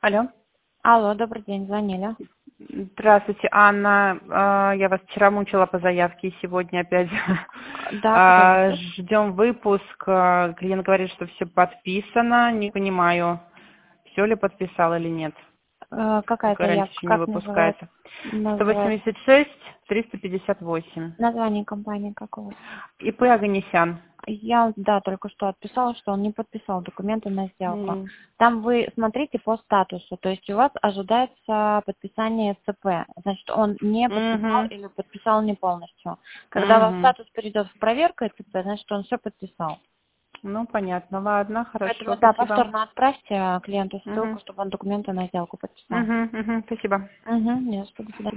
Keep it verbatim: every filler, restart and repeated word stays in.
Алло. Алло, добрый день, звонили. Здравствуйте, Анна. А, Я вас вчера мучила по заявке, и сегодня опять Да, А, пожалуйста. ждем выпуск. А, Клиент говорит, что все подписано. Не понимаю, все ли подписал или нет. Э, Какая Гарантия заявка, еще не как называется? выпускается. сто Называется восемьдесят шесть триста пятьдесят восемь. название компании какого? ИП Оганесян. Я, да, только что отписала, что он не подписал документы на сделку. М. Там вы смотрите по статусу, то есть у вас ожидается подписание ЦП, значит, он не подписал Мгм. или подписал не полностью. Когда у вас Мгм. статус перейдет в проверку ЦП, значит, он все подписал. Ну, понятно. Ладно, Поэтому, хорошо, да, спасибо. повторно отправьте клиенту ссылку, Мгм. чтобы он документы на сделку подписал. Мгм. Мгм. Спасибо. Угу, нет, что, до свидания.